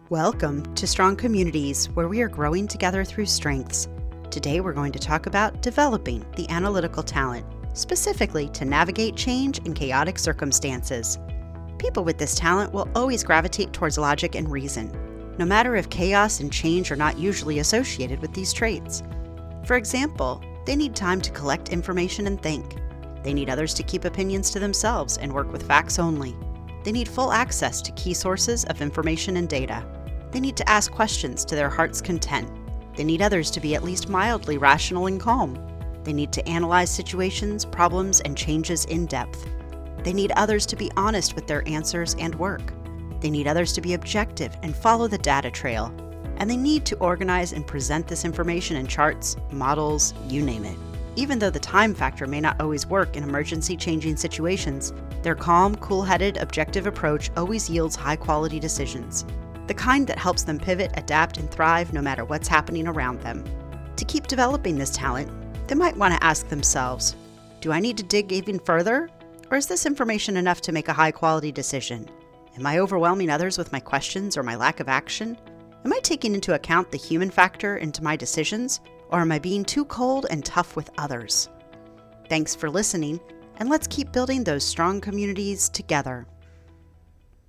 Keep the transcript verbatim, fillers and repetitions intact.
Welcome to Strong Communities, where we are growing together through strengths. Today we're going to talk about developing the analytical talent, specifically to navigate change in chaotic circumstances. People with this talent will always gravitate towards logic and reason, no matter if chaos and change are not usually associated with these traits. For example, they need time to collect information and think. They need others to keep opinions to themselves and work with facts only. They need full access to key sources of information and data. They need to ask questions to their heart's content. They need others to be at least mildly rational and calm. They need to analyze situations, problems, and changes in depth. They need others to be honest with their answers and work. They need others to be objective and follow the data trail. And they need to organize and present this information in charts, models, you name it. Even though the time factor may not always work in emergency-changing situations, their calm, cool-headed, objective approach always yields high-quality decisions, the kind that helps them pivot, adapt, and thrive no matter what's happening around them. To keep developing this talent, they might want to ask themselves, do I need to dig even further? Or is this information enough to make a high-quality decision? Am I overwhelming others with my questions or my lack of action? Am I taking into account the human factor into my decisions? Or am I being too cold and tough with others? Thanks for listening, and let's keep building those strong communities together.